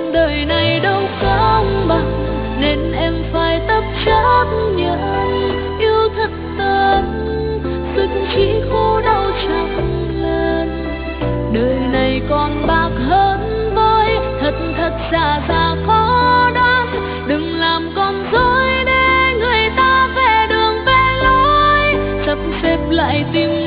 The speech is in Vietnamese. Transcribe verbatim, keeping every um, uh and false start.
đời này đâu công bằng, nên em phải tập chấp nhận yêu thật tâm, rồi cũng chỉ khổ đau trăm lần. Đời này còn bạc hơn vơi, thật thật giả giả khó đoán, đừng làm con dối để người ta về đường về lối, sắp xếp lại tim